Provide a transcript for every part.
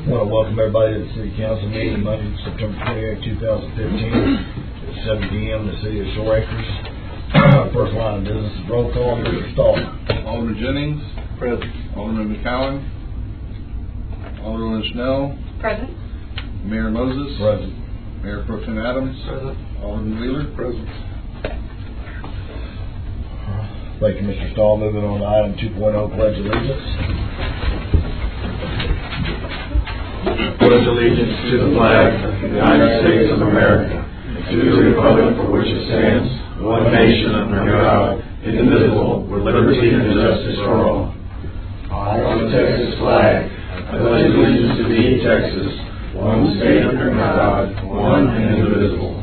I want to welcome everybody to the City Council meeting Monday, September 28, 2015 at 7 p.m. in the City of Shore Acres. First line of business is roll call. Mr. Stahl. Alderman Jennings. Present. Alderman McCowan. Alderman Schnell. Present. Mayor Moses. Present. Mayor Pro Tem Adams. Present. Alderman Wheeler. Present. Thank you, Mr. Stahl. Moving on to item 2.0, Pledge Allegiance. Pledge allegiance to the flag of the United States of America and to the republic for which it stands, one nation under God, indivisible, with liberty and justice for all. I, on the Texas flag, I pledge allegiance to thee, Texas, one state under God, one and indivisible.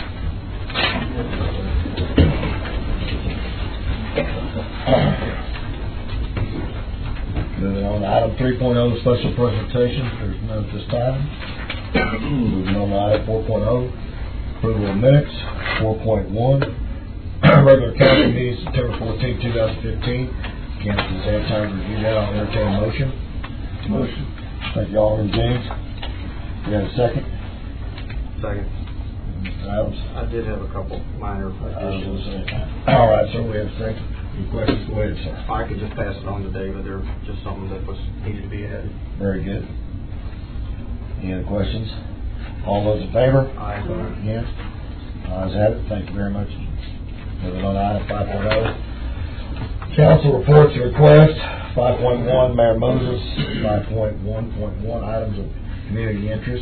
Moving on to item 3.0, special presentation. There's none at this time. Moving on to item 4.0, approval of minutes. 4.1, regular council meeting September 14, 2015. Council's had time to review that. I'll entertain a motion. Motion. Thank you, Alderman James. You got a second? Second. Mr. Adams? I did have a couple minor additions. All right, sir, we have a second. Any questions? Go ahead, sir. I could just pass it on to David. They're just something that was needed to be added. Very good. Any other questions? All those in favor? Aye. Against? Ayes have it. Thank you very much. Moving on to item 5.0. Council reports and requests. 5.1, Mayor Moses. 5.1.1, items of community interest.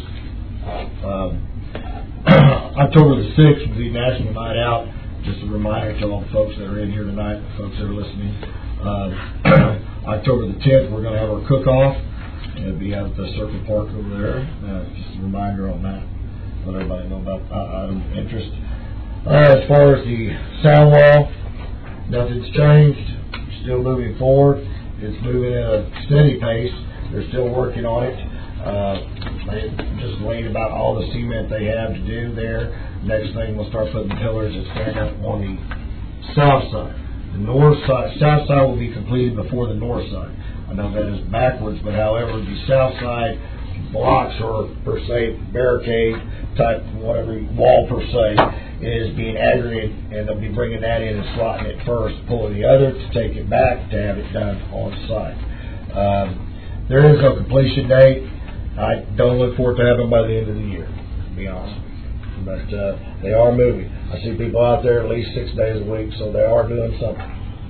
October the 6th will be National Night Out. Just a reminder to all the folks that are in here tonight, the folks that are listening. October the 10th, we're going to have our cook-off. It'll be out at the Circle Park over there. Just a reminder on that. Let everybody know about item of interest. As far as the sound wall, nothing's changed. Still moving forward. It's moving at a steady pace. They're still working on it. They just laid about all the cement they have to do there. Next thing, we'll start putting pillars that stand up on the south side. The north side, south side will be completed before the north side. I know that is backwards, but however, the south side blocks or per se barricade type whatever wall per se is being aggregated, and they'll be bringing that in and slotting it first, pulling the other to take it back to have it done on site. There is no completion date. I don't look for it to happen by the end of the year, to be honest. But they are moving. I see people out there at least 6 days a week, so they are doing something.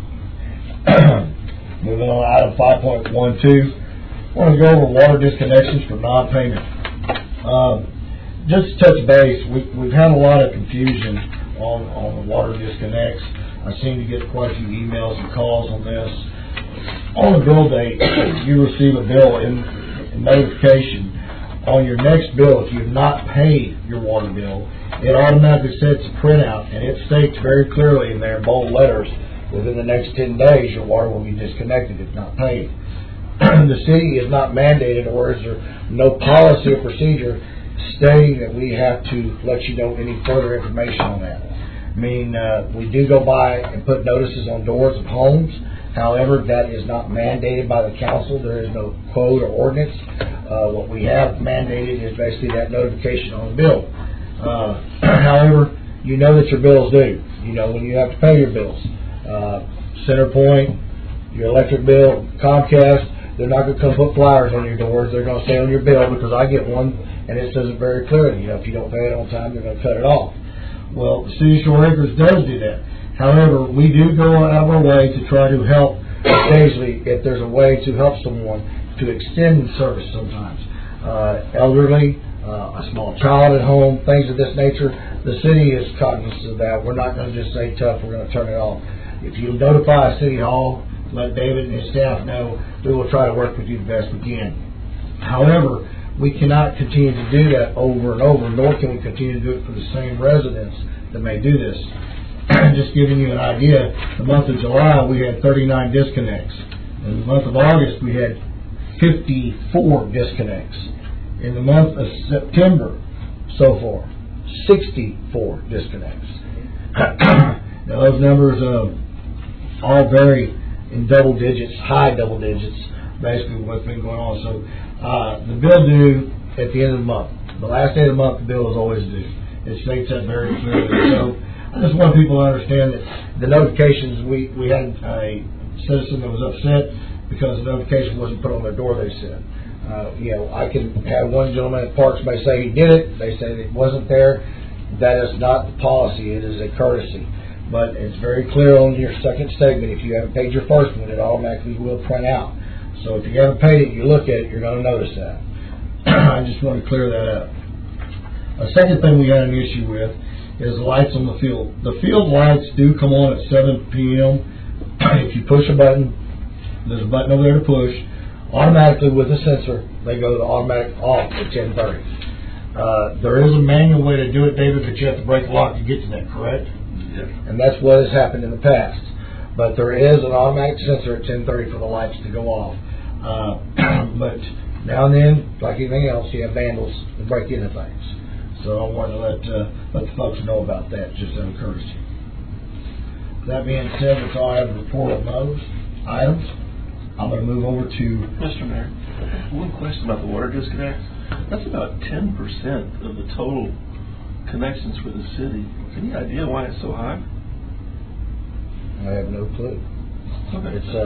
Moving on to item 5.12. I want to go over water disconnections for non-payment. Just to touch base, we've had a lot of confusion on the water disconnects. I seem to get quite a few emails and calls on this. On the bill date, you receive a bill in notification. On your next bill, if you've not paid your water bill, it automatically sets a printout, and it states very clearly in there in bold letters, within the next 10 days, your water will be disconnected if not paid. The city is not mandated, or is there no policy or procedure stating that we have to let you know any further information on that. I mean, we do go by and put notices on doors of homes. However, that is not mandated by the council. There is no code or ordinance. What we have mandated is basically that notification on the bill. However, you know that your bill's due. You know when you have to pay your bills. CenterPoint, your electric bill, Comcast, they're not going to come put flyers on your doors. They're going to stay on your bill, because I get one and it says it very clearly. You know, if you don't pay it on time, they're going to cut it off. Well, the City of Shore Acres does do that. However, we do go out of our way to try to help occasionally if there's a way to help someone to extend service sometimes. Elderly, a small child at home, things of this nature. The city is cognizant of that. We're not going to just say tough, we're going to turn it off. If you notify City Hall, let David and his staff know, we will try to work with you the best we can. However, we cannot continue to do that over and over, nor can we continue to do it for the same residents that may do this. Just giving you an idea, the month of July we had 39 disconnects. In the month of August we had 54 disconnects. In the month of September, so far, 64 disconnects. Now those numbers all vary in double digits, high double digits, basically what's been going on. So the bill due at the end of the month. The last day of the month, the bill is always due. It states that very clearly. So I just want people to understand that the notifications, we had a citizen that was upset because the notification wasn't put on their door, they said. I can have one gentleman at Parks may say he did it. They say it wasn't there. That is not the policy. It is a courtesy. But it's very clear on your second statement. If you haven't paid your first one, it automatically will print out. So if you haven't paid it, you look at it, you're going to notice that. I just want to clear that up. A second thing we had an issue with is the lights on the field. The field lights do come on at 7 p.m. If you push a button, there's a button over there to push. Automatically with a sensor, they go to automatic off at 10:30. There is a manual way to do it, David, but you have to break the lock to get to that, correct? Yes. And that's what has happened in the past. But there is an automatic sensor at 10:30 for the lights to go off. But now and then, like anything else, you have vandals that break into things. So I wanted to let the folks know about that, just out of courtesy. That being said, that's all I have to report on those items. I'm going to move over to... Mr. Mayor, one question about the water disconnect. That's about 10% of the total connections for the city. Any idea why it's so high? I have no clue. Okay. It's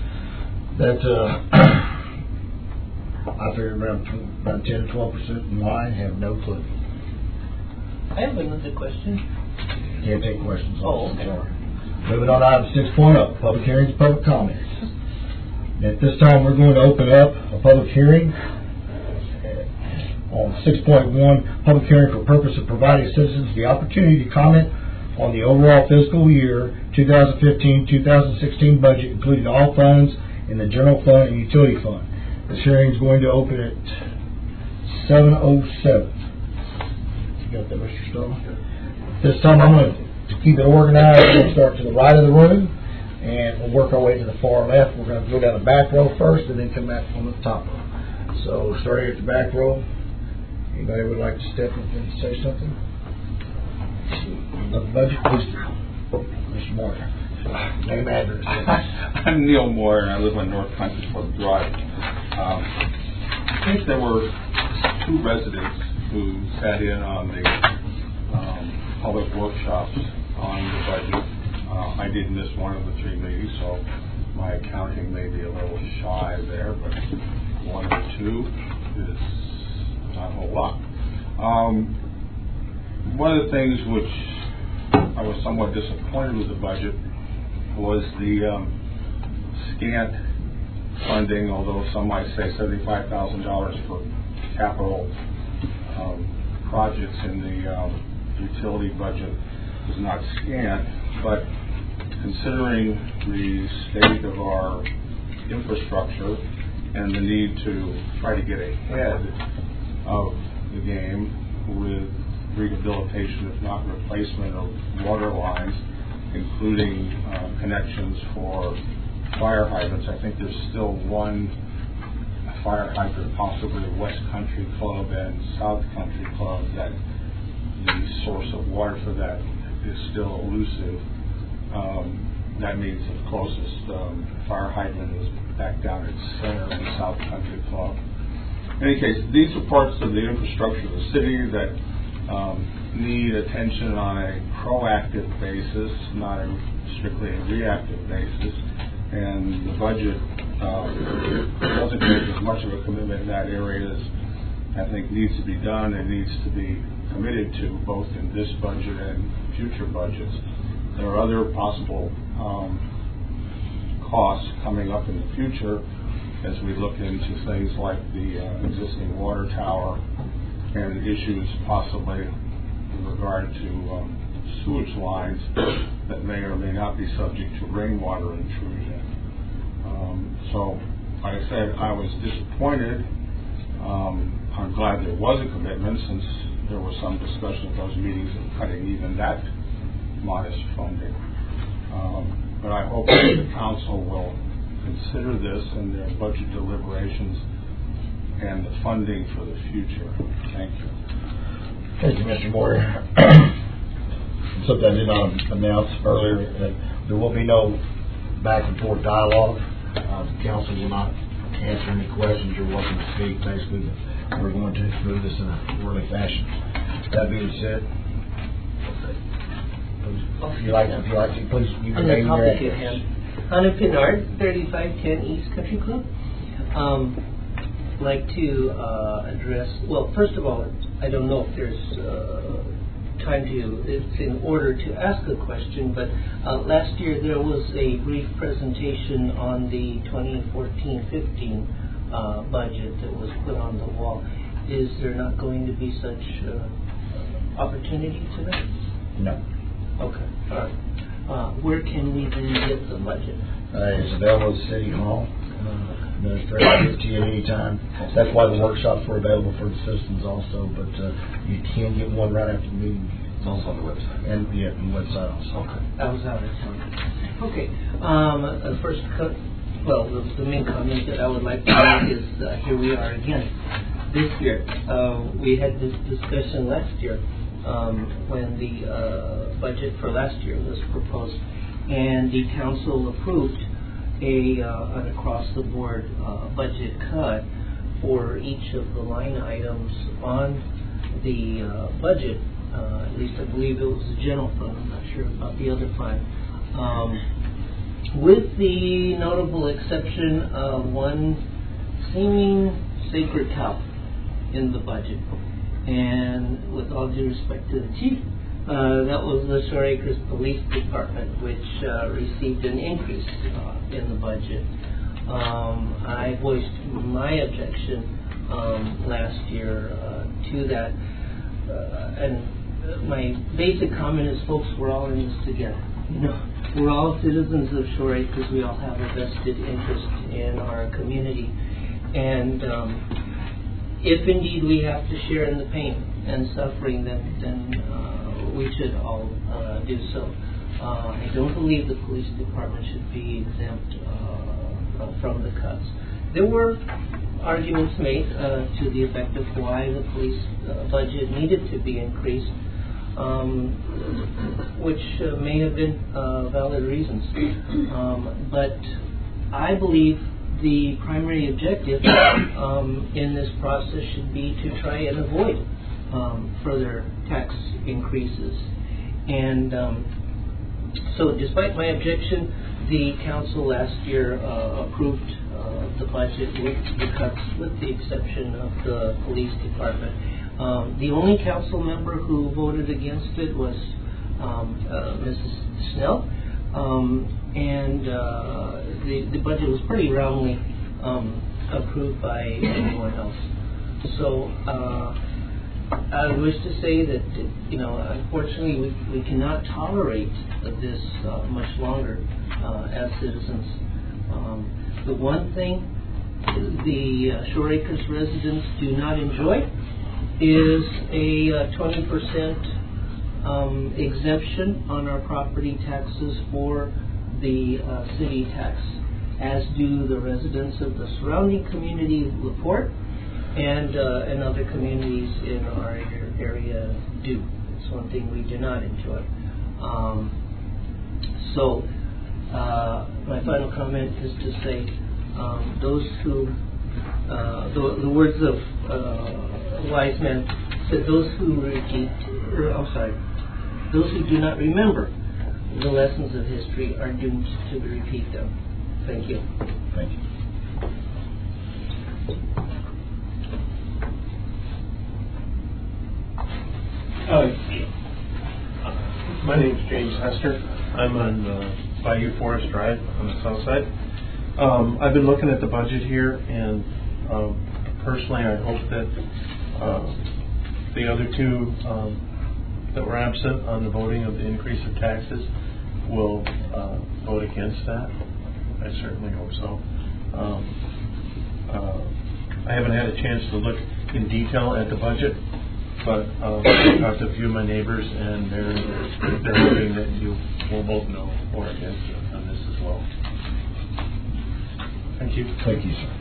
I figure around 10 to 12% in line. Have no clue. I have another question. Can't take questions. Oh, okay. Sorry. Moving on to item 6.0, public hearings and public comments. At this time, we're going to open up a public hearing on 6.1, public hearing for purpose of providing citizens the opportunity to comment on the overall fiscal year 2015-2016 budget, including all funds in the general fund and utility fund. This hearing is going to open at 7:07. You got that, Mr. Stone? This time, I'm going to keep it organized. We're going to start to the right of the room, and we'll work our way to the far left. We're going to go down the back row first, and then come back on the top row. So, starting at the back row, anybody would like to step up and say something? The budget, please, Mr. Moore. Name, address. I'm Neil Moore, and I live on North Country Club Drive. I think there were two residents who sat in on the public workshops on the budget. I did miss one of the three meetings, so my accounting may be a little shy there, but one or two is not a whole lot. One of the things which I was somewhat disappointed with the budget was the scant funding, although some might say $75,000 for capital projects in the utility budget is not scant, but considering the state of our infrastructure and the need to try to get ahead of the game with rehabilitation, if not replacement, of water lines, including connections for fire hydrants. I think there's still one fire hydrant, possibly West Country Club and South Country Club, that the source of water for that is still elusive. That means the closest fire hydrant is back down at Center in South Country Club. In any case, these are parts of the infrastructure of the city that need attention on a proactive basis, not strictly a reactive basis. And the budget doesn't make as much of a commitment in that area as I think needs to be done and needs to be committed to, both in this budget and future budgets. There are other possible costs coming up in the future as we look into things like the existing water tower and issues possibly in regard to sewage lines that may or may not be subject to rainwater intrusion. So, like I said, I was disappointed. I'm glad there was a commitment, since there was some discussion at those meetings of cutting even that modest funding. But I hope that the council will consider this in their budget deliberations and the funding for the future. Thank you. Thank you, Mr. Moore. Something I did not announce earlier, that there will be no back and forth dialogue. The council will not answer any questions, you're welcome to speak. Basically, we're going to move this in a orderly fashion. That being said, if you like to, please, you can On the name your topic at address. hand, Anna Pinard, 3510 East Country Club. Like to address, well, first of all, I don't know if there's time to, it's in order to ask a question, but last year there was a brief presentation on the 2014-15 budget that was put on the wall. Is there not going to be such opportunity tonight? No. Okay, all right. Where can we then get the budget? It's available at City Hall. Administrator give to you at any time. That's why the workshops were available for the citizens also, but you can get one right after the meeting. It's also on the website. And yeah, the website also. Okay, I was out of town. Okay, the main comment that I would like to make is here we are again. This year, we had this discussion last year when the budget for last year was proposed, and the council approved an across-the-board budget cut for each of the line items on the budget. At least I believe it was the general fund. I'm not sure about the other five. With the notable exception of one seeming sacred cow in the budget. And with all due respect to the chief, that was the Shore Acres Police Department, which received an increase in the budget. I voiced my objection last year to that, and my basic comment is, folks, we're all in this together. You know, we're all citizens of Shore Acres. We all have a vested interest in our community, and if indeed we have to share in the pain and suffering, then we should all do so. I don't believe the police department should be exempt from the cuts. There were arguments made to the effect of why the police budget needed to be increased, which may have been valid reasons. But I believe the primary objective in this process should be to try and avoid further tax increases. And so despite my objection, the council last year approved the budget with the cuts, with the exception of the police department. The only council member who voted against it was Mrs. Snell, and the budget was pretty roundly approved by everyone else. So I wish to say that, you know, unfortunately we cannot tolerate this much longer as citizens. The one thing the Shore Acres residents do not enjoy is a 20% exemption on our property taxes for the city tax, as do the residents of the surrounding community of LaPorte and other communities in our area do. It's one thing we do not enjoy. So my final comment is to say those who, the words of a wise man said, those who those who do not remember the lessons of history are doomed to repeat them. Thank you. Thank you. My name's James Hester. I'm on Bayou Forest Drive on the south side. I've been looking at the budget here, and personally I hope that the other two that were absent on the voting of the increase of taxes will vote against that. I certainly hope so. I haven't had a chance to look in detail at the budget, but I talked to a few of my neighbors, and they're hoping that you will vote no or against it on this as well. Thank you. Thank you, sir.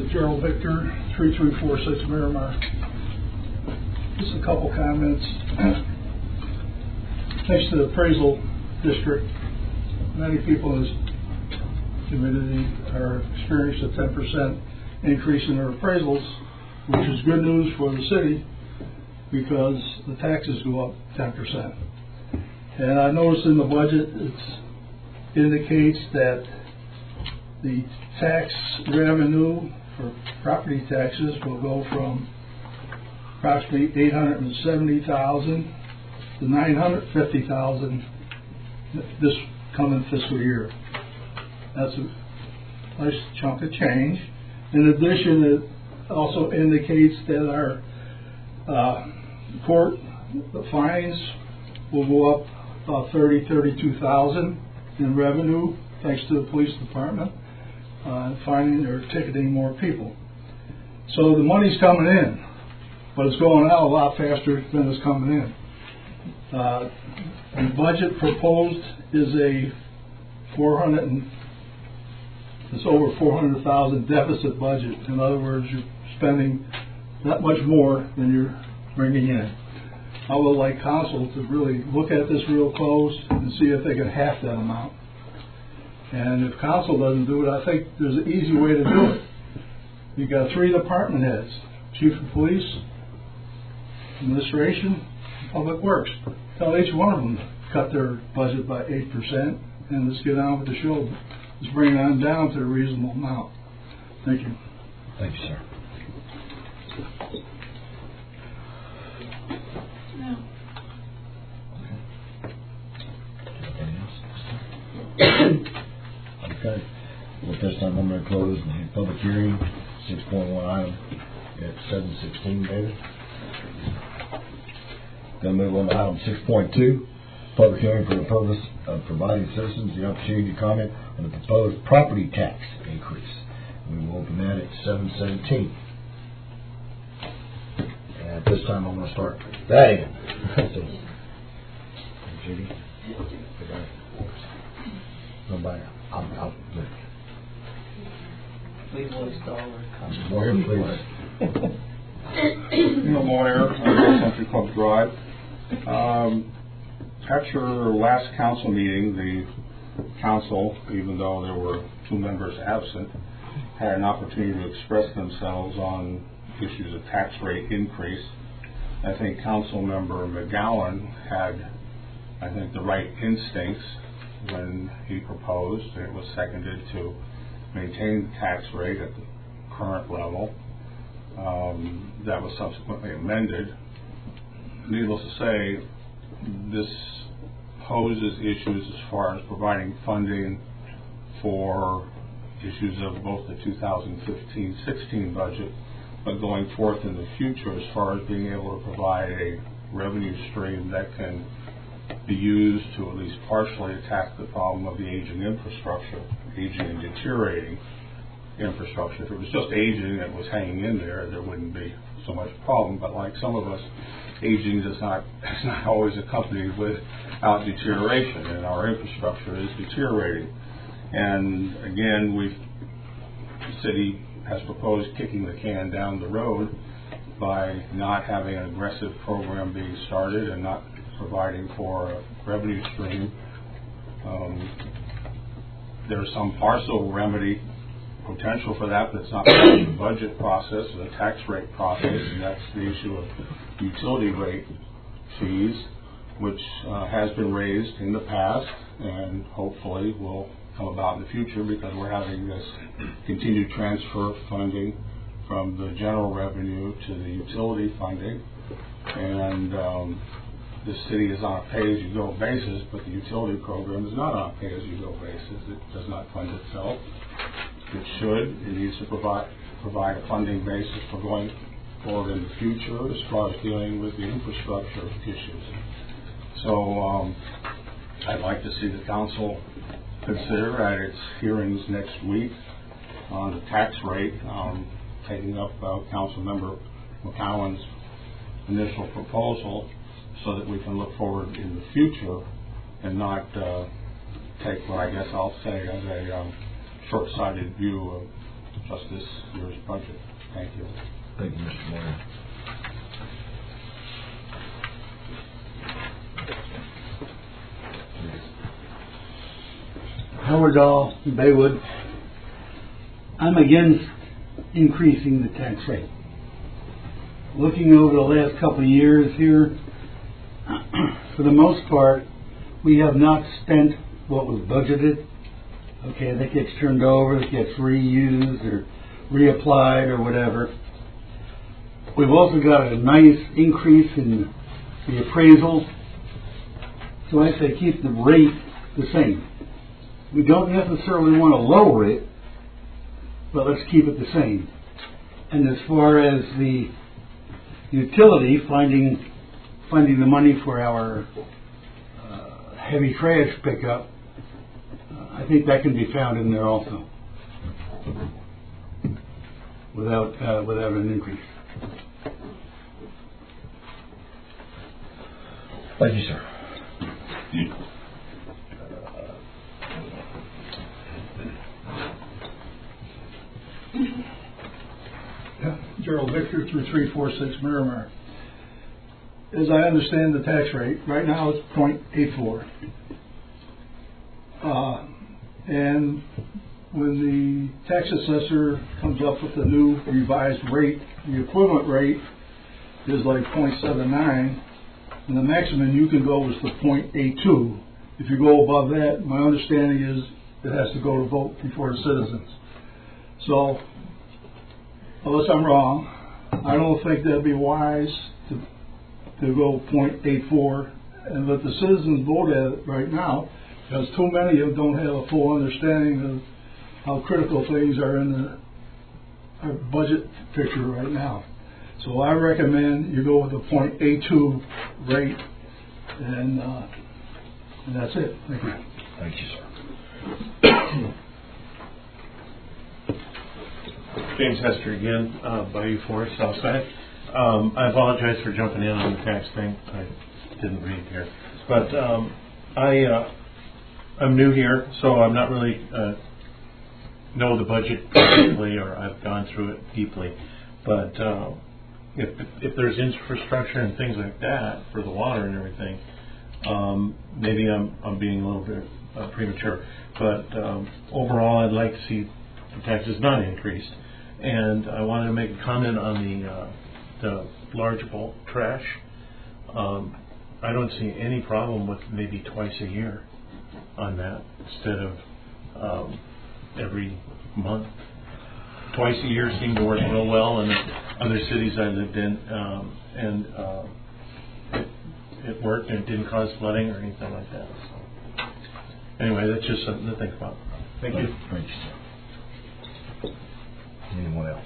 Gerald Victor, 3346 Miramar. Just a couple comments. Thanks to the appraisal district, many people in this community are experiencing a 10% increase in their appraisals, which is good news for the city because the taxes go up 10%. And I noticed in the budget it indicates that the tax revenue for property taxes will go from approximately $870,000 to $950,000 this coming fiscal year. That's a nice chunk of change. In addition, it also indicates that our court fines will go up about $32,000 in revenue, thanks to the police department finding or ticketing more people. So the money's coming in, but it's going out a lot faster than it's coming in. The budget proposed is it's over $400,000 deficit budget. In other words, you're spending that much more than you're bringing in. I would like council to really look at this real close and see if they can half that amount. And if council doesn't do it, I think there's an easy way to do it. You got 3 department heads: chief of police, administration, public works. Tell each one of them to cut their budget by 8%, and let's get on with the show. Let's bring it on down to a reasonable amount. Thank you. Thank you, sir. No. Okay. Well, at this time, I'm going to close the public hearing, 6.1 item at 7:16, David. Going to move on to item 6.2, public hearing for the purpose of providing citizens the opportunity to comment on the proposed property tax increase. We will open that at 7:17. And at this time, I'm going to start that in. Judy? Nobody. I'll Please voice dollar. Go ahead, please. Neil Moyer, Century Club Drive. At your last council meeting, the council, even though there were 2 members absent, had an opportunity to express themselves on issues of tax rate increase. I think Council Member McGowan had, the right instincts when he proposed, and it was seconded to maintain the tax rate at the current level. That was subsequently amended. Needless to say, this poses issues as far as providing funding for issues of both the 2015-16 budget, but going forth in the future as far as being able to provide a revenue stream that can be used to at least partially attack the problem of the aging infrastructure, aging and deteriorating infrastructure. If it was just aging that was hanging in there, there wouldn't be so much problem. But like some of us, aging is not always accompanied without deterioration, and our infrastructure is deteriorating. And again, the city has proposed kicking the can down the road by not having an aggressive program being started and not providing for a revenue stream. There's some partial remedy potential for that, but it's not part of the budget process or the tax rate process, and that's the issue of utility rate fees, which has been raised in the past and hopefully will come about in the future because we're having this continued transfer of funding from the general revenue to the utility funding, and the city is on a pay-as-you-go basis, but the utility program is not on a pay-as-you-go basis. It does not fund itself. It should. It needs to provide a funding basis for going forward in the future as far as dealing with the infrastructure issues. So I'd like to see the council consider at its hearings next week on the tax rate, taking up Council Member McCowan's initial proposal so that we can look forward in the future and not take what I guess I'll say as a short-sighted view of just this year's budget. Thank you. Thank you, Mr. Moore. Howard Dahl, Baywood. I'm against increasing the tax rate. Looking over the last couple of years here, for the most part, we have not spent what was budgeted. Okay, that gets turned over, it gets reused or reapplied or whatever. We've also got a nice increase in the appraisal. So I say keep the rate the same. We don't necessarily want to lower it, but let's keep it the same. And as far as the utility, finding the money for our heavy trash pickup, I think that can be found in there also, without an increase. Thank you, sir. Gerald Victor through 346 Miramar. As I understand the tax rate, right now it's 0.84. And when the tax assessor comes up with the new revised rate, the equivalent rate is like 0.79, and the maximum you can go is to 0.82. If you go above that, my understanding is it has to go to vote before the citizens. So, unless I'm wrong, I don't think that'd be wise to go 0.84 and let the citizens vote at it right now, because too many of them don't have a full understanding of how critical things are in our budget picture right now. So I recommend you go with a 0.82 rate, and that's it. Thank you. Thank you, sir. James Hester again, Bayou Forest, Southside. I apologize for jumping in on the tax thing. I didn't read here. But I'm new here, so I'm not really know the budget perfectly, or I've gone through it deeply. But if there's infrastructure and things like that for the water and everything, maybe I'm being a little bit premature. But overall, I'd like to see the taxes not increased. And I wanted to make a comment on the large bulk trash. I don't see any problem with maybe twice a year on that instead of every month. Twice a year seemed to work real well in other cities I lived in, and it worked and it didn't cause flooding or anything like that. So, anyway, that's just something to think about. Thank you. Thank you, sir. Anyone else?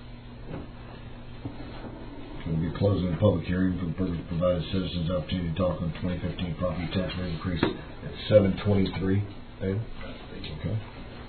We'll be closing the public hearing for the purpose of providing citizens opportunity to talk on 2015 property tax rate increase at 7:23. David? Okay.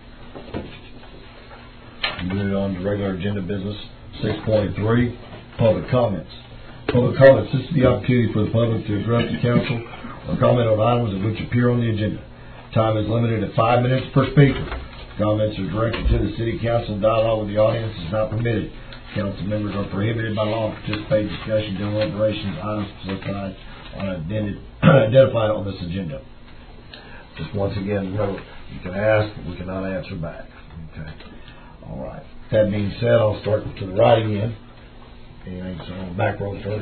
Moving on to regular agenda business, 6.3, public comments. Public comments. This is the opportunity for the public to address the council or comment on items of which appear on the agenda. Time is limited to 5 minutes per speaker. Comments are directed to the city council. Dialogue with the audience is not permitted. Council members are prohibited by law to participate in discussion, deliberations, items specified identified on this agenda. Just once again, note, you can ask, but we cannot answer back. Okay. All right. That being said, I'll start to the right again. Anything so on the back row first?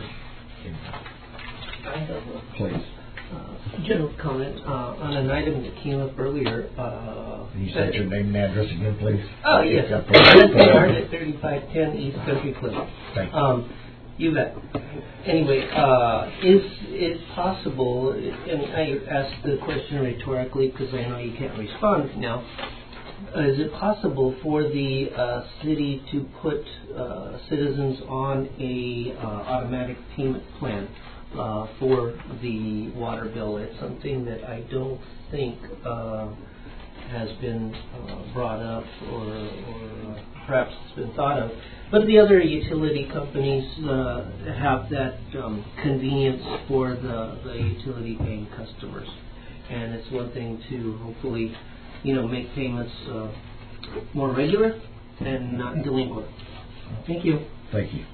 I have a Please. general comment on an item that came up earlier. Can you state your name and address again, please? Oh, yes. Yeah, at 3510 East Country Club. Thank you. You bet. Anyway, is it possible, and I asked the question rhetorically because I know you can't respond now, is it possible for the city to put citizens on a automatic payment plan for the water bill? It's something that I don't think has been brought up or perhaps it's been thought of. But the other utility companies have that convenience for the utility paying customers. And it's one thing to hopefully, make payments more regular, and not delinquent. Thank you. Thank you.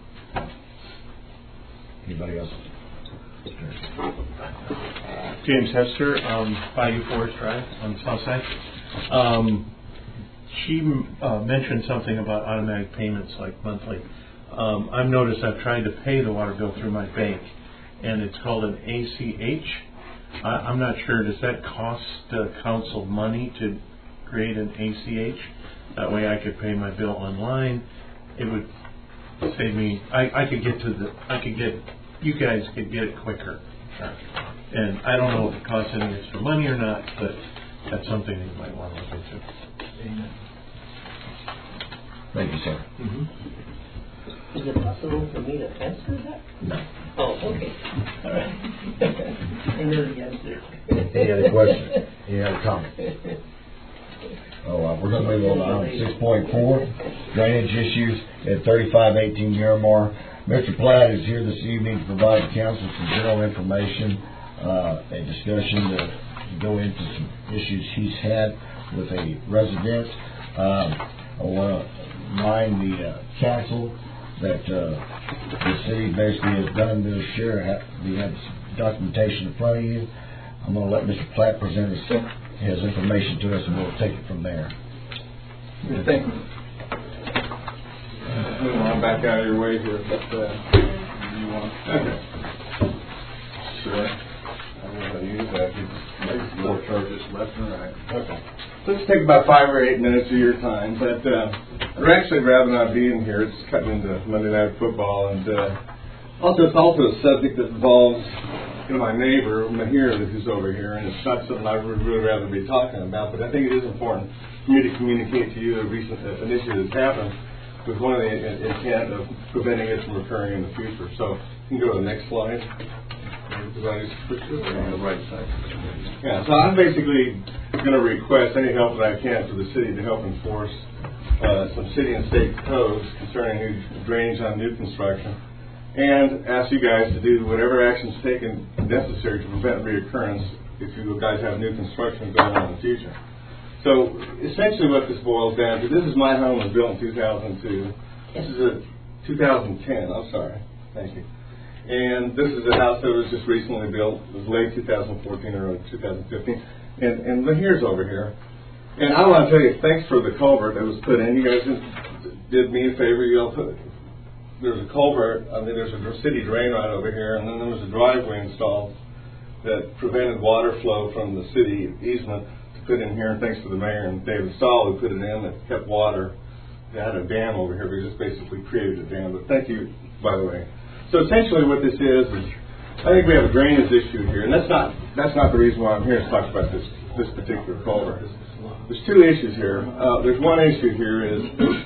Anybody else? James Hester, Bayou Forest Drive on the south side. She mentioned something about automatic payments, like monthly. I've noticed I've tried to pay the water bill through my bank, and it's called an ACH. I'm not sure, does that cost the council money to create an ACH? That way I could pay my bill online. It would save me, you guys could get it quicker. And I don't know if it costs any extra money or not, but that's something that you might want to look into. Thank you, sir. Is it possible for me to answer that? No. Oh, okay. All right. I know the answer. Any other questions? Any other comments? We're going to move on to 6.4, drainage issues at 3518 Miramar. Mr. Platt is here this evening to provide the council some general information, a discussion to go into some issues he's had with a resident. I want to remind the council that the city basically has done their share. We have some documentation in front of you. I'm going to let Mr. Platt present his information to us, and we'll take it from there. Thank you. Move on back out of your way here, but you want? Okay. Sure. I'm going to use that. There's more charges left and right. Okay. So let's take about 5 or 8 minutes of your time, but I'd actually rather not be in here. It's cutting into Monday Night Football, and also it's also a subject that involves my neighbor Mahir, who's over here, and it's not something I would really rather be talking about, but I think it is important for me to communicate to you a recent initiative that's happened with one of the intent of preventing it from occurring in the future. So you can go to the next slide. On the right side. Yeah, so I'm basically going to request any help that I can for the city to help enforce some city and state codes concerning new drainage on new construction, and ask you guys to do whatever actions taken necessary to prevent reoccurrence if you guys have new construction going on in the future. So essentially what this boils down to, this is my home, was built in 2002. This is a 2010, I'm sorry. Thank you. And this is a house that was just recently built. It was late 2014 or 2015. And here's over here. And I want to tell you, thanks for the culvert that was put in. You guys did me a favor. You all put, there's a culvert. I mean, there's a city drain right over here, and then there was a driveway installed that prevented water flow from the city easement to put in here. And thanks to the mayor and David Stahl who put it in, that kept water. They had a dam over here. We just basically created a dam. But thank you, by the way. So essentially what this is I think we have a drainage issue here, and that's not the reason why I'm here to talk about this particular culvert. There's 2 issues here. There's one issue here is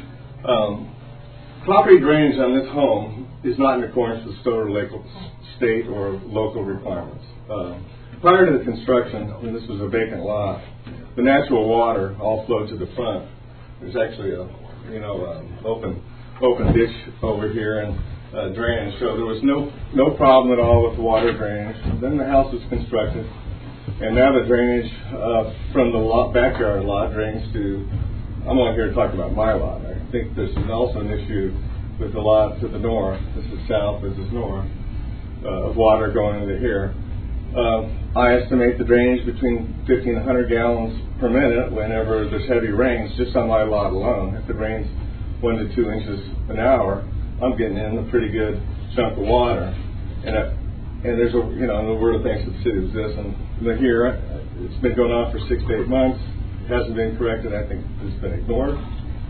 property drainage on this home is not in accordance with state or local requirements. Prior to the construction, when this was a vacant lot, the natural water all flowed to the front. There's actually a open ditch over here and drainage, so there was no problem at all with the water drainage. Then the house was constructed, and now the drainage from the backyard lot drains to, I'm only here to talk about my lot. I think there's also an issue with the lot to the north. This is south, this is north, of water going into here. I estimate the drainage between 50 and 100 gallons per minute whenever there's heavy rains, just on my lot alone. If it rains 1 to 2 inches an hour, I'm getting in a pretty good chunk of water, and there's a the word of thanks to the city of this, and here it's been going on for 6 to 8 months. It hasn't been corrected. I think it's been ignored.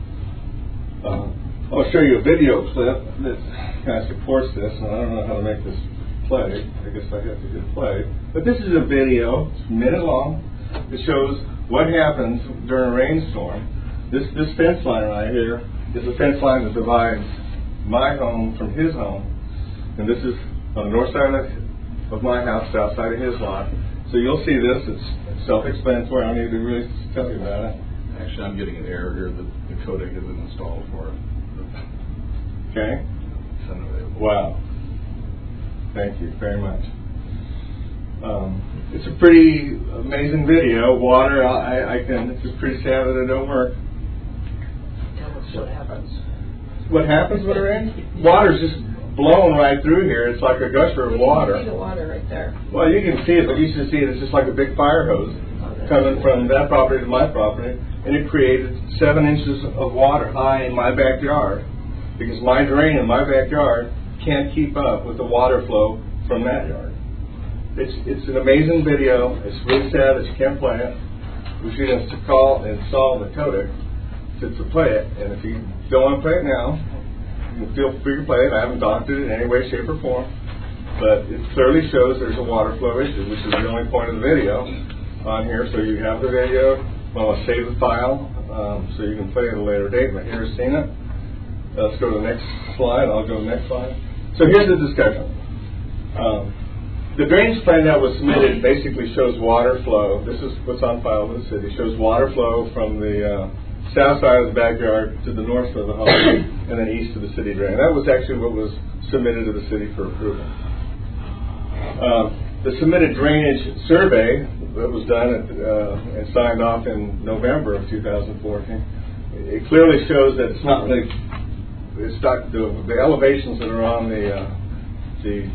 I'll show you a video clip that kind of supports this, and I don't know how to make this play. I guess I have to hit play. But this is a video. It's a minute long. It shows what happens during a rainstorm. This fence line right here is a fence line that divides my home from his home, and this is on the north side of my house, south side of his lot. So you'll see this. It's self-explanatory. I don't need to really tell you about it. Actually, I'm getting an error here. The codec isn't installed for it. Okay. Wow. Thank you very much. It's a pretty amazing video. Water, it's just pretty sad that it don't work. what happens. What happens with the rain? Water's just blowing right through here. It's like a gusher of water. You can see the water right there. Well, you can see it, but you should see it. It's just like a big fire hose coming from that property to my property, and it created 7 inches of water high in my backyard because my drain in my backyard can't keep up with the water flow from that yard. It's an amazing video. It's really sad that you can't play it. We should install the codec to play it, and if you don't want to play it now, you can feel free to play it. I haven't doctored it in any way, shape, or form, but it clearly shows there's a water flow issue, which is the only point of the video on here. So you have the video. Well, I'll save the file so you can play it at a later date. My hair's seen it. Let's go to the next slide. I'll go to the next slide. So here's the discussion. The drainage plan that was submitted basically shows water flow. This is what's on file with the city. It shows water flow from the south side of the backyard to the north of the home and then east to the city drain. That was actually what was submitted to the city for approval. The submitted drainage survey that was done and signed off in November of 2014, it clearly shows that it's not the elevations that are on the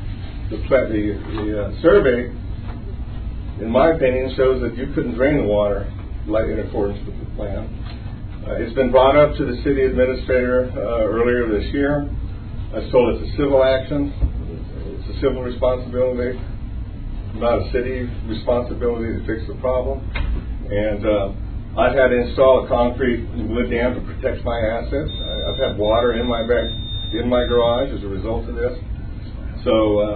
survey, in my opinion, shows that you couldn't drain the water in accordance with the plan. It's been brought up to the city administrator earlier this year. I was told it's a civil action. It's a civil responsibility, not a city responsibility to fix the problem. And I've had to install a concrete lid dam to protect my assets. I've had water in my garage as a result of this. So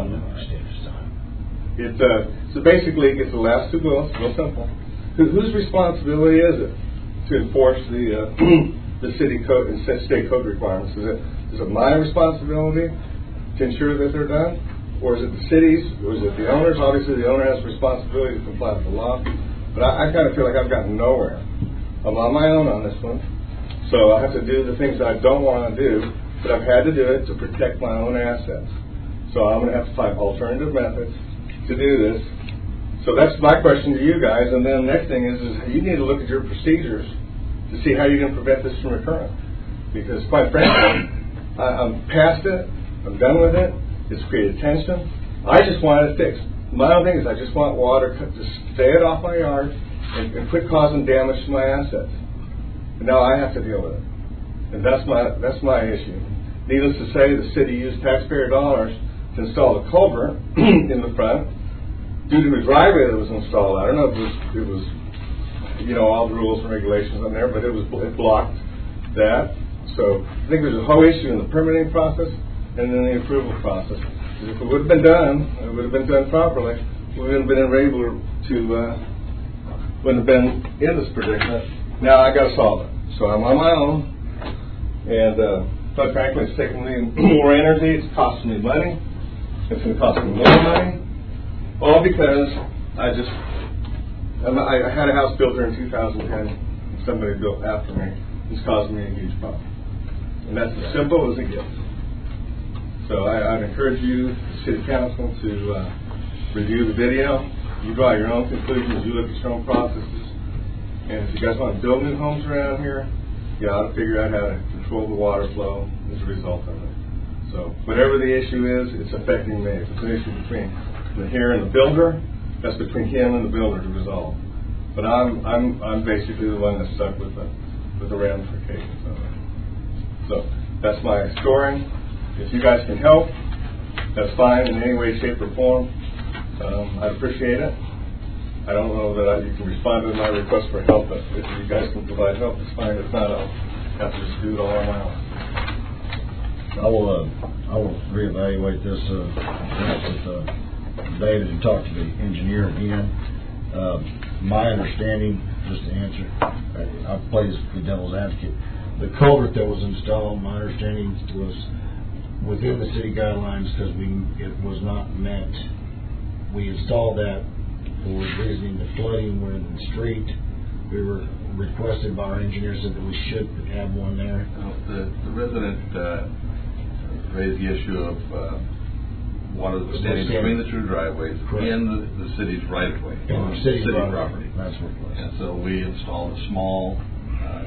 basically it gets the last 2 bullets, real simple. Whose responsibility is it to enforce the city code and state code requirements? Is it my responsibility to ensure that they're done? Or is it the city's? Or is it the owner's? Obviously the owner has a responsibility to comply with the law. But I kind of feel like I've gotten nowhere. I'm on my own on this one. So I have to do the things I don't want to do, but I've had to do it to protect my own assets. So I'm going to have to find alternative methods to do this. So that's my question to you guys. And then the next thing is you need to look at your procedures to see how you're going to prevent this from recurring. Because quite frankly, I'm past it. I'm done with it. It's created tension. I just want it fixed. My own thing is I just want water to stay it off my yard and quit causing damage to my assets. And now I have to deal with it. And that's my issue. Needless to say, the city used taxpayer dollars to install a culvert in the front due to the driveway that was installed. I don't know if it was all the rules and regulations on there, but it blocked that. So I think there's a whole issue in the permitting process and in the approval process. If it would have been done, it would have been done properly, we wouldn't have been able to wouldn't have been in this predicament. Now I got to solve it. So I'm on my own, and quite frankly, it's taking me more energy. It's costing me money. It's going to cost me more money, all because I had a house built here in 2010. Somebody built after me. It's causing me a huge problem, and that's as simple as it gets. So I'd encourage you, City Council, to review the video. You draw your own conclusions. You look at your own processes, and if you guys want to build new homes around here, you ought to figure out how to control the water flow as a result of it. So whatever the issue is, it's affecting me. If it's an issue between here and the builder, that's between him and the builder to resolve. But I'm basically the one that's stuck with the ramifications of it. So that's my story. If you guys can help, that's fine in any way, shape, or form. I appreciate it. I don't know that you can respond to my request for help, but if you guys can provide help, it's fine. If not, I'll have to just do it all on my own. I will reevaluate this with David and talk to the engineer again. My understanding, just to answer, I'll play the devil's advocate. The culvert that was installed, my understanding was within the city guidelines because it was not met. We installed that for reasoning the flooding were in the street. We were requested by our engineers that we should have one there. The resident raised the issue of water that was standing between the two driveways in the city's right-of-way, city property. That's what it was. And so we installed a small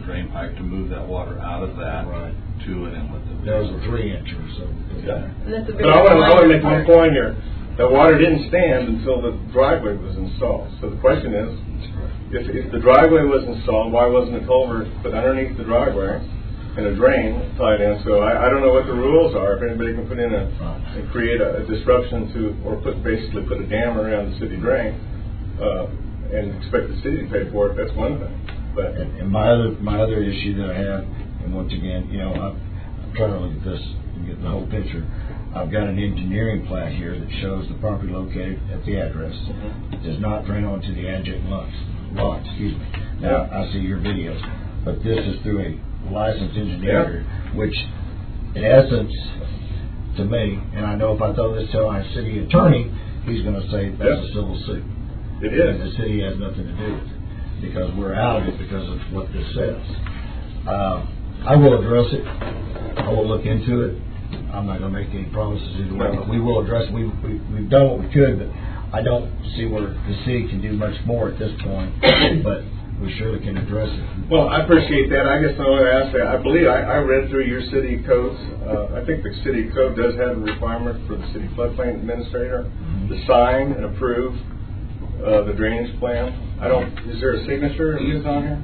drain pipe to move that water out of that to an inlet. There's a 3-incher, so. And that's a But very I want to make minor one point here. The water didn't stand until the driveway was installed. So the question is, if the driveway was installed, why wasn't a culvert put underneath the driveway and a drain tied in? So I don't know what the rules are. If anybody can put in and create a disruption to, or basically put a dam around the city drain and expect the city to pay for it, that's one thing. But And my other issue that I have, and once again, I'm trying to look at this and get the whole picture. I've got an engineering plat here that shows the property located at the address. It does not drain onto the adjacent lot. Now, I see your videos, but this is through a licensed engineer, which, in essence, to me, and I know if I throw this to our city attorney, he's going to say that's a civil suit. It is. And the city has nothing to do with it because we're out of it because of what this says. I will address it. I will look into it. I'm not going to make any promises either way, but we will address it. We've done what we could, but I don't see where the city can do much more at this point, but we surely can address it. Well, I appreciate that. I guess I want to ask that. I believe I read through your city codes. I think the city code does have a requirement for the city floodplain administrator to sign and approve the drainage plan. Is there a signature of his on here?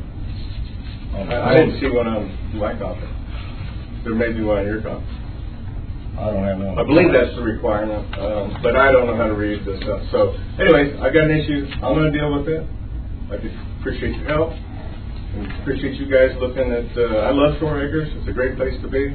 I didn't see one on my copy. There may be one on your copy. I don't have one. I believe that's the requirement, but I don't know how to read this stuff. So, anyways, I got an issue. I'm going to deal with it. I appreciate your help. And appreciate you guys looking at. I love Shore Acres. It's a great place to be.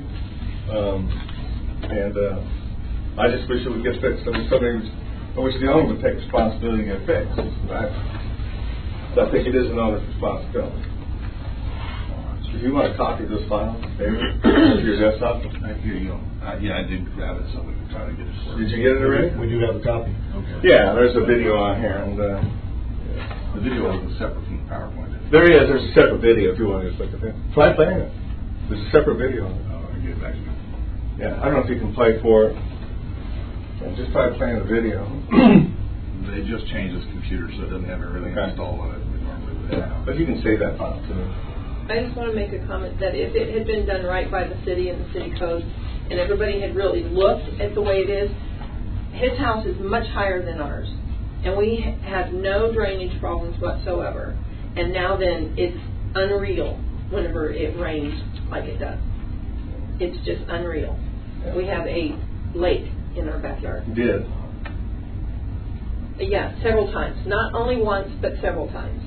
I just wish it would get fixed. I wish the owner would take responsibility to get fixed. I think it is an owner's responsibility. If you want a copy of this file, David, to your desktop. Here you go. I did grab it, so we can try to get it sorted. Did you get it already? We do have a copy. Okay. Yeah, there's a video on here, and the video is separate from the PowerPoint. There is. There's a separate video if you want to just look at that. Try playing it. There's a separate video. I get it back to you. Yeah, I don't know if you can play for it. Yeah, just try playing the video. They just changed this computer, so it doesn't have everything installed on it. We normally would have. But you can save that file too. I just want to make a comment that if it had been done right by the city and the city code, and everybody had really looked at the way it is, his house is much higher than ours, and we have no drainage problems whatsoever. And now then, it's unreal whenever it rains like it does. It's just unreal. Yeah. We have a lake in our backyard. Did. Yeah, several times. Not only once, but several times.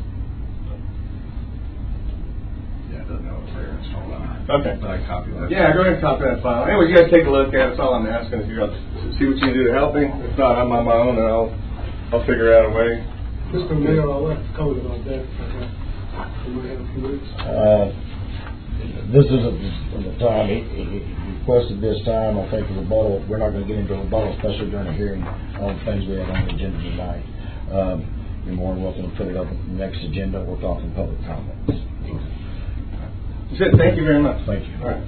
Doesn't know if they're installed on it. Okay. But I copy that. Yeah, go ahead and copy that file. Anyway, you guys take a look at it. That's all I'm asking. If you guys see what you can do to help me. If not, I'm on my own, and I'll figure out a way. Mr. Mayor, I'll have to comment on that. We might have a few minutes. This isn't the time. He requested this time. I think the rebuttal. We're not going to get into a rebuttal, especially during a hearing on things we have on the agenda tonight. You're more than welcome to put it up on the next agenda. We're talking public comments. That's it. Thank you very much. Thank you. All right.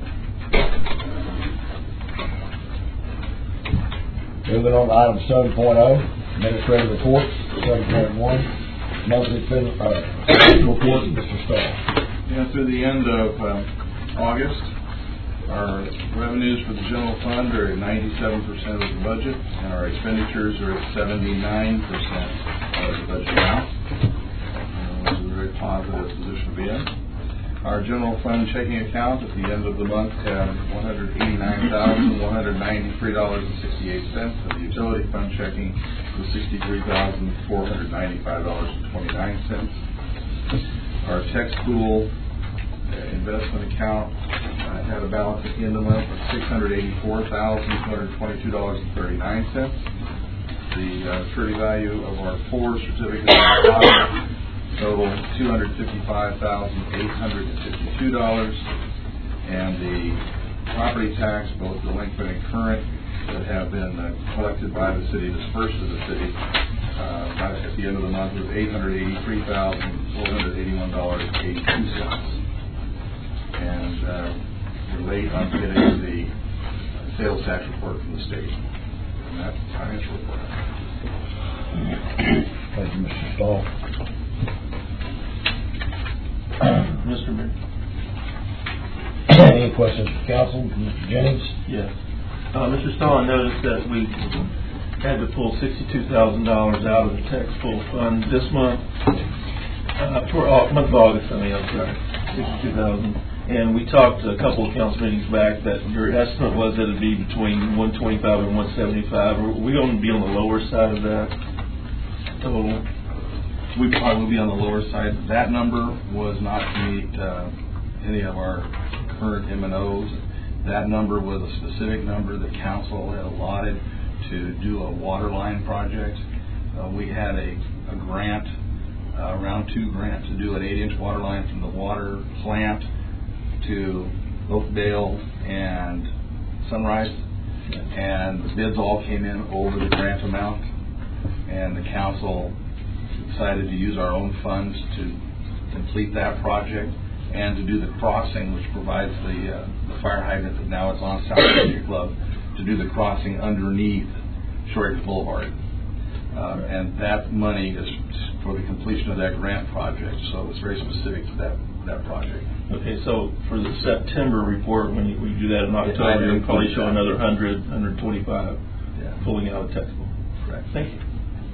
Moving on to item 7.0, administrative report. 7.1, monthly report. Mr. Stahl. Yeah, through the end of August, our revenues for the general fund are at 97% of the budget, and our expenditures are at 79% of the budget now. It's a very positive position to be in. Our general fund checking account at the end of the month had $189,193.68, and the utility fund checking was $63,495.29. Our tax pool investment account had a balance at the end of the month of $684,222.39. The security value of our 4 certificates of deposit total $255,852, and the property tax, both delinquent and current, that have been collected by the city, dispersed to the city at the end of the month was $883,481.82. And we're late on getting the sales tax report from the state. And that's the financial report. Thank you, Mr. Stahl. Mr. Mayor. Any questions from council? Mr. Jennings? Yes. Mr. Stahl, I noticed that we had to pull $62,000 out of the tax pool fund this month, for month of August, I'm sorry, $62,000. And we talked a couple of council meetings back that your estimate was that it'd be between 125 and 175. Are we going to be on the lower side of that total? We probably will be on the lower side. That number was not to meet any of our current M&Os. That number was a specific number that council had allotted to do a water line project. We had a grant, round 2 grant, to do an 8-inch water line from the water plant to Oakdale and Sunrise, and the bids all came in over the grant amount, and the council decided to use our own funds to complete that project and to do the crossing, which provides the fire hydrant that now is on South Country Club, to do the crossing underneath Shorey Boulevard. And that money is for the completion of that grant project, so it's very specific to that project. Okay, so for the September report, when we do that in October, you'll probably show another 100, 125 pulling out of textbook. Correct. Thank you.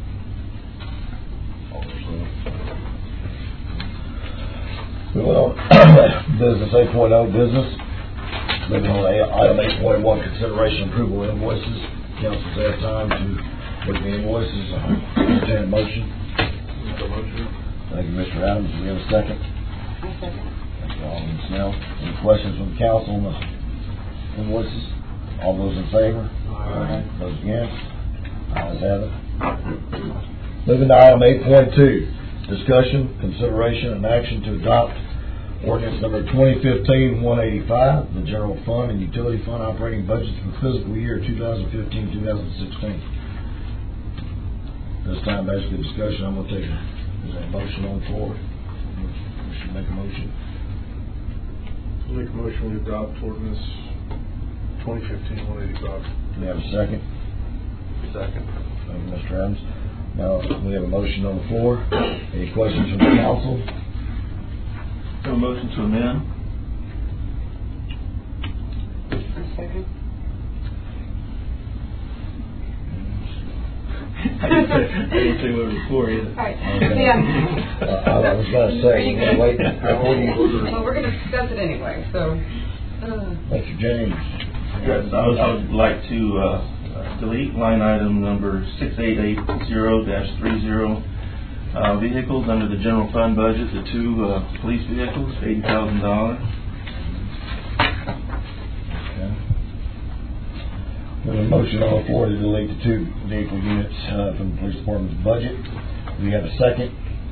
Well, business 8.0 business. Moving on to item 8.1, consideration approval of invoices. Council's had time to look at the invoices. Entertain a motion. Thank you, Mr. Adams. Do we have a second? I second. Thank you, Alderman Snell. Any questions from the council on the invoices? All those in favor? Aye. Those against? Ayes have it. Moving to item 8.2. Discussion, consideration, and action to adopt ordinance number 2015-185, the general fund and utility fund operating budgets for fiscal year 2015-2016. This time, basically discussion. I'm going to take a motion on the floor. We should make a motion. I'll make a motion we adopt ordinance 2015-185. Do we have a second? Second. Thank you, Mr. Adams. Now, we have a motion on the floor. Any questions from the council? So a motion to amend. Second. I didn't say what before either. Right. Okay. Yeah. I was going to say, we're going to wait. Well, we're going to discuss it anyway, so. Mr. James. Yes, I would like to delete line item number 6880-30, vehicles under the general fund budget, the 2 police vehicles, $80,000. Okay. We have a motion on the floor to delete the 2 vehicle units from the police department's budget. Do we have a second?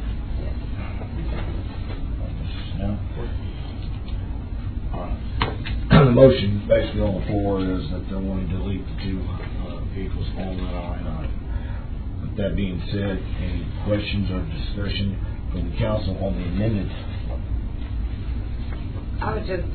No. The motion basically on the floor is that they want to delete the 2 vehicles on that line item. With that being said, any questions or discussion from the council on the amended? I would just,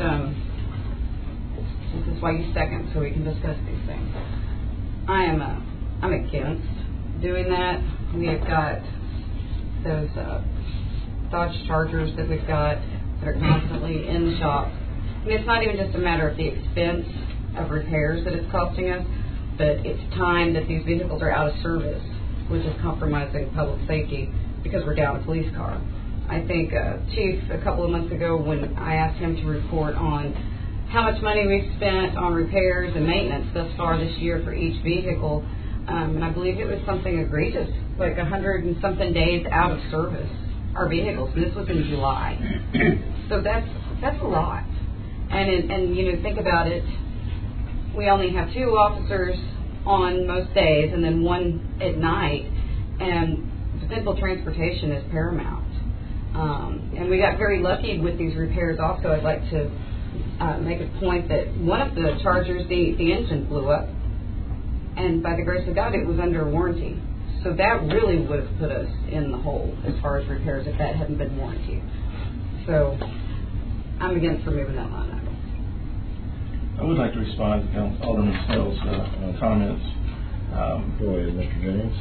this is why you second, so we can discuss these things. I'm against doing that. We have got those Dodge Chargers that we've got that are constantly in the shop. I mean, it's not even just a matter of the expense of repairs that it's costing us, but it's time that these vehicles are out of service, which is compromising public safety because we're down a police car. I think Chief, a couple of months ago, when I asked him to report on how much money we've spent on repairs and maintenance thus far this year for each vehicle, and I believe it was something egregious, like 100 and something days out of service, our vehicles, and this was in July. So that's a lot. And you know, think about it, we only have 2 officers on most days and then 1 at night, and simple transportation is paramount. And we got very lucky with these repairs also. I'd like to make a point that one of the Chargers, the engine blew up, and by the grace of God, it was under warranty. So that really would have put us in the hole as far as repairs if that hadn't been warranted. So I'm against removing that line item. I would like to respond to Alderman Snell's comments. Go ahead, Mr. James.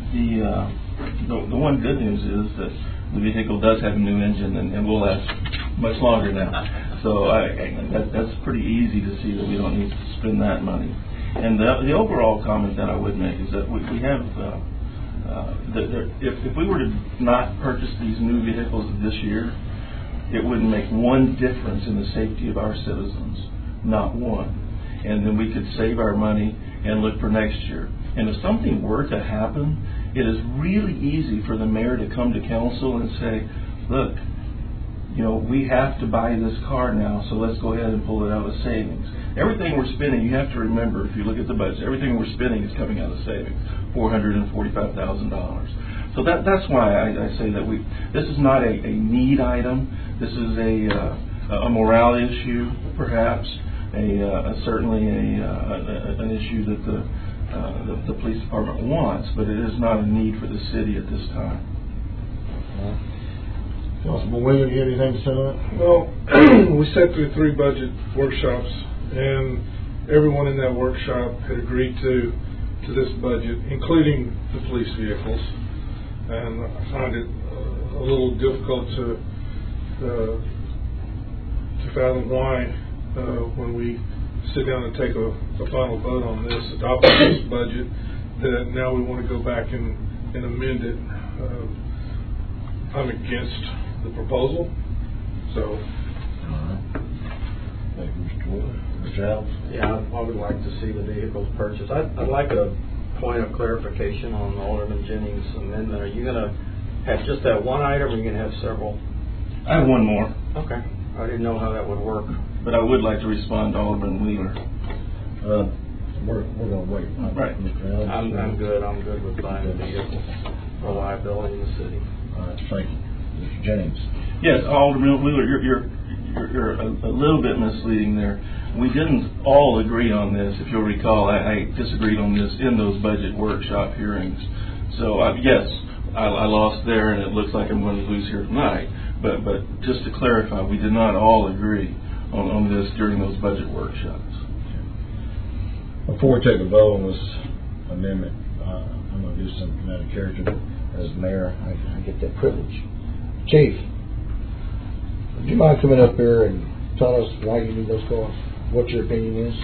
The one good news is that the vehicle does have a new engine, and we'll ask much longer now. So that's pretty easy to see that we don't need to spend that money. And the overall comment that I would make is that we have, if we were to not purchase these new vehicles this year, it wouldn't make one difference in the safety of our citizens, not one. And then we could save our money and look for next year. And if something were to happen, it is really easy for the mayor to come to council and say, look, we have to buy this car now, so let's go ahead and pull it out of savings. Everything we're spending, you have to remember, if you look at the budget, everything we're spending is coming out of savings, $445,000. So that's why I say that this is not a need item. This is a morale issue, perhaps, certainly an issue that the police department wants, but it is not a need for the city at this time. Constable Williams, you have anything to say on that? Well, we sat through 3 budget workshops, and everyone in that workshop had agreed to this budget, including the police vehicles. And I find it a little difficult to fathom why, when we sit down and take a final vote on this, adopt this budget, that now we want to go back and amend it. I'm against the proposal. So. All right. Thank you, Mr. Wood. Mr. Alves? Yeah, I would like to see the vehicles purchased. I'd like a point of clarification on Alderman Jennings' amendment. Are you going to have just that one item, or are you going to have several? I have one more. Okay. I didn't know how that would work. But I would like to respond to Alderman Wheeler. We're going to wait. Right. I'm good. I'm good with buying the vehicle for liability in the city. All right. Thank you. Mr. Jennings. Yes, Alderman Wheeler, you're a little bit misleading there. We didn't all agree on this. If you'll recall, I disagreed on this in those budget workshop hearings. So yes, I lost there, and it looks like I'm going to lose here tonight. But just to clarify, we did not all agree on this during those budget workshops. Before we take a vote on this amendment, I'm going to do something out of character. As mayor, I get that privilege. Chief, would you mind coming up here and tell us why you need those cars? What your opinion is?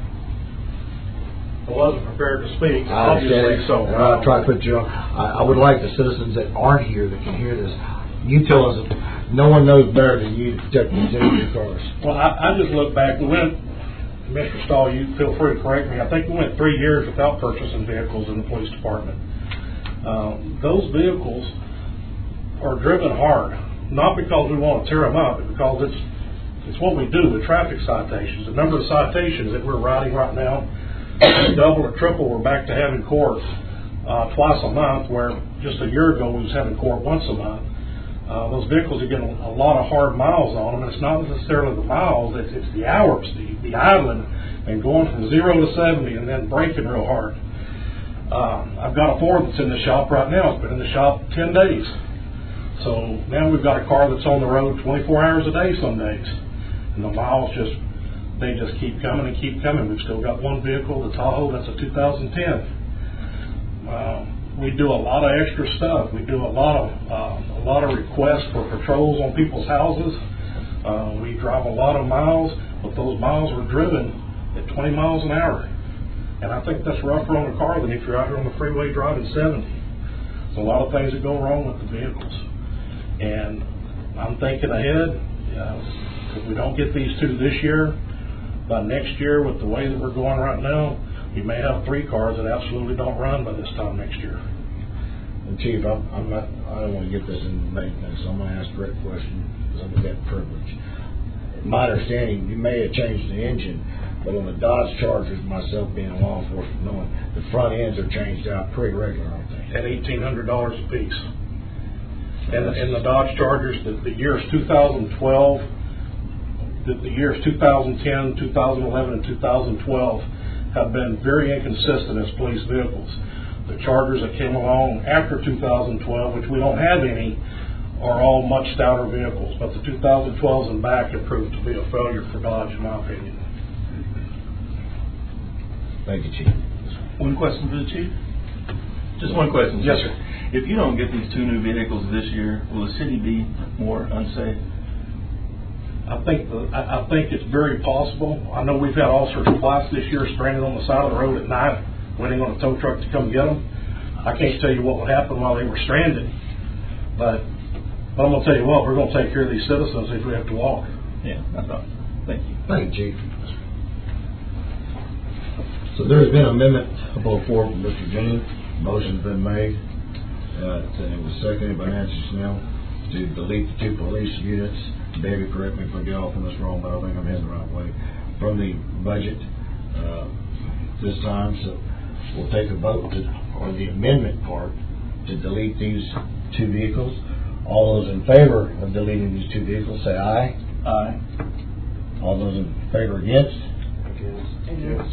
I wasn't prepared to speak, I obviously, so. I'll try to put you on. I would like the citizens that aren't here that can hear this. You tell us, no one knows better than you to protect these energy cars. Well, I just look back. We went, Mr. Stahl, you feel free to correct me. I think we went 3 years without purchasing vehicles in the police department. Those vehicles are driven hard, not because we want to tear them up, but because it's what we do with traffic citations. The number of citations that we're writing right now, double or triple. We're back to having court twice a month, where just a year ago we was having court once a month. Those vehicles are getting a lot of hard miles on them, and it's not necessarily the miles, it's the hours, the idling, and going from 0 to 70 and then braking real hard. I've got a Ford that's in the shop right now. It's been in the shop 10 days. So now we've got a car that's on the road 24 hours a day some days. And the miles they just keep coming and keep coming. We've still got one vehicle, the Tahoe, that's a 2010. We do a lot of extra stuff. We do a lot of requests for patrols on people's houses. We drive a lot of miles, but those miles are driven at 20 miles an hour. And I think that's rougher on a car than if you're out here on the freeway driving 70. There's a lot of things that go wrong with the vehicles. And I'm thinking ahead. If we don't get these 2 this year, by next year, with the way that we're going right now, we may have 3 cars that absolutely don't run by this time next year. And Chief, I don't want to get this in maintenance, so I'm going to ask a direct question because I'm that privilege. In my understanding, you may have changed the engine, but on the Dodge Chargers, myself being a law enforcement knowing, the front ends are changed out pretty regular, aren't they? At $1,800 a piece. And the Dodge Chargers, the years 2012, the years 2010, 2011, and 2012 have been very inconsistent as police vehicles. The Chargers that came along after 2012, which we don't have any, are all much stouter vehicles. But the 2012s and back have proved to be a failure for Dodge, in my opinion. Thank you, Chief. One question for the Chief? Just one question. Yes, sir. If you don't get these 2 new vehicles this year, will the city be more unsafe? I think it's very possible. I know we've had all sorts of flights this year stranded on the side of the road at night, waiting on a tow truck to come get them. I can't tell you what would happen while they were stranded, but I'm going to tell you what, we're going to take care of these citizens if we have to walk. Yeah, that's all. Thank you. Thank you, Chief. So there's been an amendment before from Mr. Jennings. Motion's been made. It was seconded by Nancy Snell to delete the 2 police units. David, correct me if I get off on this wrong, but I think I'm heading the right way, from the budget this time. So we'll take a vote on the amendment part to delete these 2 vehicles. All those in favor of deleting these 2 vehicles, say aye. Aye. All those in favor against? Yes.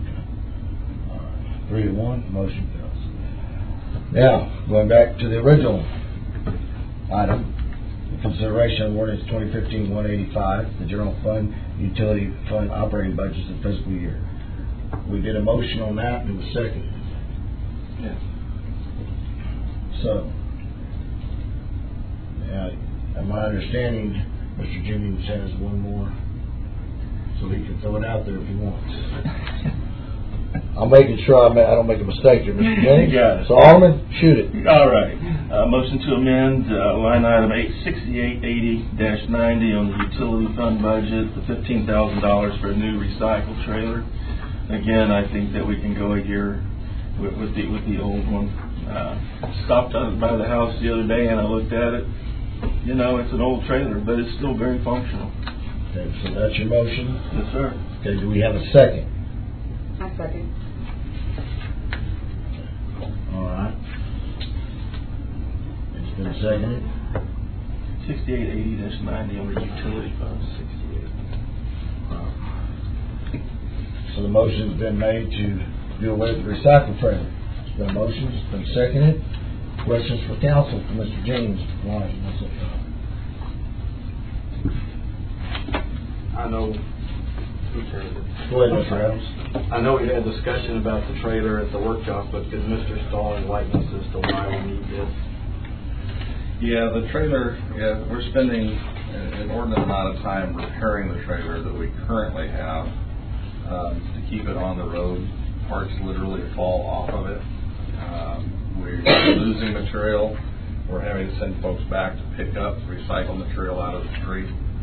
3-1, motion fails. Now, going back to the original item, consideration of ordinance 2015-185, the general fund, utility fund operating budgets of fiscal year. We did a motion on that and it was seconded. Yes. So, my understanding, Mr. Jennings has one more, so he can throw it out there if he wants. I'm making sure I don't make a mistake here, Mr. Jennings. Got it. So, Alderman, shoot it. All right. Motion to amend line item 86880-90 on the utility fund budget, the $15,000 for a new recycle trailer. Again, I think that we can go a year with the old one. Stopped by the house the other day and I looked at it. You know, it's an old trailer, but it's still very functional. Okay, so that's your motion. Yes, sir. Okay, do we have a second? I second. All right. It's been seconded. 6880-90 on the utility fund. 68. So the motion's been made to do away with the recycle trailer. It's been a motion. It's been seconded. Questions for council for Mr. James? I know. Go ahead, Mr. Adams. I know we had discussion about the trailer at the workshop, but could Mr. Stahl enlighten us as to why we need this? Yeah, the trailer, we're spending an inordinate amount of time repairing the trailer that we currently have to keep it on the road. Parts literally fall off of it. We're losing material. We're having to send folks back to pick up recycled material out of the street.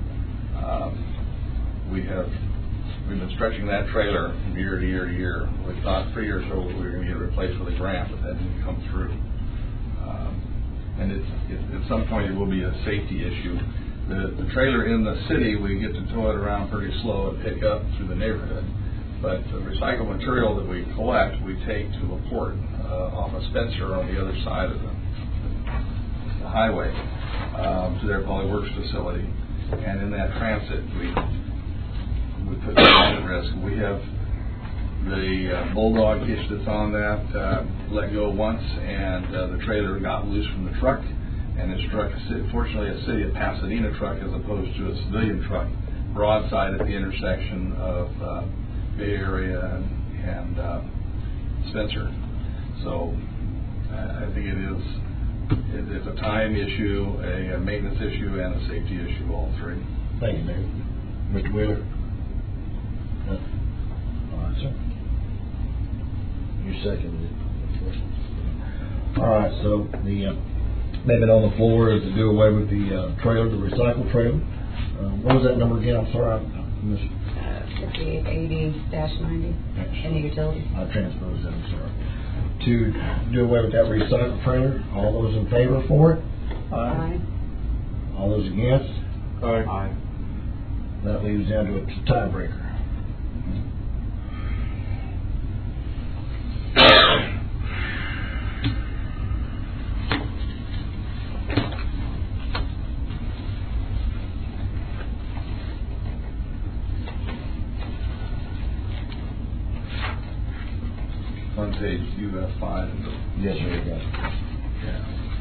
We've been stretching that trailer from year to year to year. We thought 3 years ago we were going to get it replaced with a grant, but that didn't come through. And at some point it will be a safety issue. The trailer in the city, we get to tow it around pretty slow and pick up through the neighborhood. But the recycled material that we collect, we take to a port off of Spencer on the other side of the highway to their Public Works facility. And in that transit, we put that at risk. We have the Bulldog hitch that's on that let go once, and the trailer got loose from the truck, and it struck, fortunately, a City of Pasadena truck as opposed to a civilian truck, broadside at the intersection of Bay Area and Spencer. So I think it's a time issue, a maintenance issue, and a safety issue, all three. Thank you, David. Mr. Wheeler? All right, sir. You seconded it. All right, so the amendment on the floor is to do away with the trailer, the recycle trailer. What was that number again? I'm sorry, I missed it. 6880-90 in the utility. I transposed that, I'm sorry. To do away with that recycle trailer. All those in favor for it? Aye. All those against? Aye. That leaves down to a tiebreaker. On page UF5. Yes, sir, you got it. Yeah.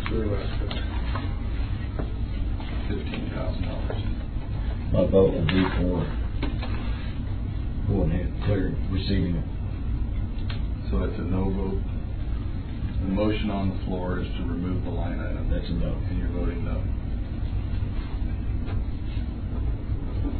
$15,000. My vote will be for going ahead and receiving it. So it's a no vote. The motion on the floor is to remove the line item. That's a no. And you're voting no.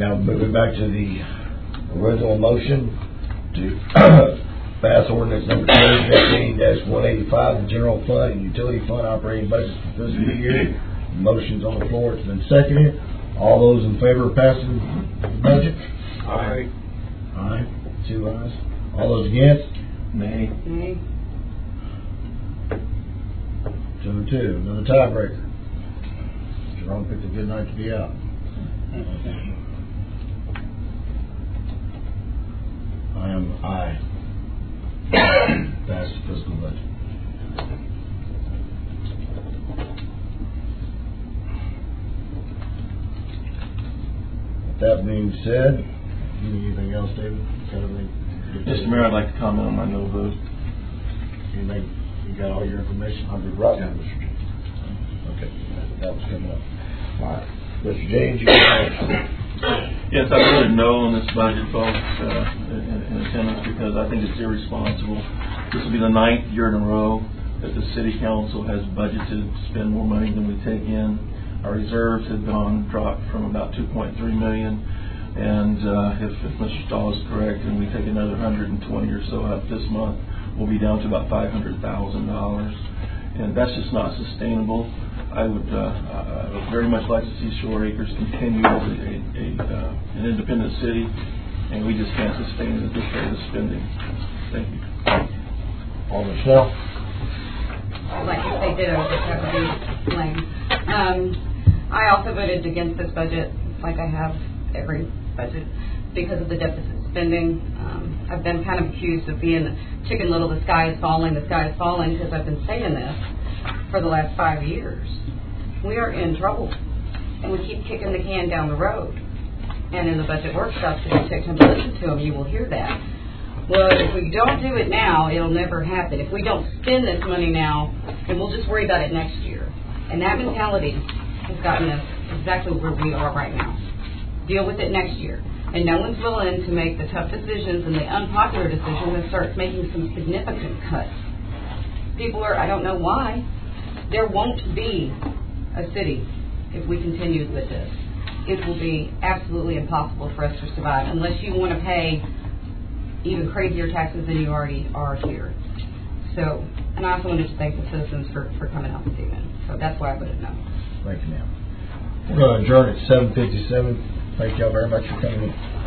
Now, moving back to the original motion to pass ordinance number 2015-185, the general fund and utility fund operating budgets for fiscal year. Motion's on the floor. It's been seconded. All those in favor of passing the budget? Aye. Aye. 2 ayes. All those against? Nay. Nay. 2-2. Another tiebreaker. Jerome picked a good night to be out. I am aye. Pass the fiscal budget. With that being said, anything else, David? Mr. Mayor, I'd like to comment on my no vote. Anything? You got all your information? I'll be right down, Mr. James. Okay, that was coming up. All right. Mr. James, you can Yes, I voted no on this budget, folks, in attendance, because I think it's irresponsible. This will be the 9th year in a row that the city council has budgeted to spend more money than we take in. Our reserves have dropped from about $2.3 million, and if Mr. Stahl is correct, and we take another 120 or so out this month, we'll be down to about $500,000, and that's just not sustainable. I would very much like to see Shore Acres continue as an independent city, and we just can't sustain it at this rate of spending. Thank you. Alderman Snell. I'd like to say ditto, just have to be lame. I also voted against this budget, like I have every budget, because of the deficit spending. I've been kind of accused of being Chicken Little, the sky is falling, because I've been saying this for the last 5 years. We are in trouble, and we keep kicking the can down the road. And in the budget workshops, if you take time to listen to them, you will hear that. Well, if we don't do it now, it'll never happen. If we don't spend this money now, then we'll just worry about it next year. And that mentality has gotten us exactly where we are right now. Deal with it next year. And no one's willing to make the tough decisions and the unpopular decisions and start making some significant cuts. People are, I don't know why, there won't be a city if we continue with this. It will be absolutely impossible for us to survive unless you want to pay even crazier taxes than you already are here. So, and I also wanted to thank the citizens for coming out this evening. So that's why I voted no. Thank you, ma'am. We're going to adjourn at 7:57. Thank y'all very much for coming in.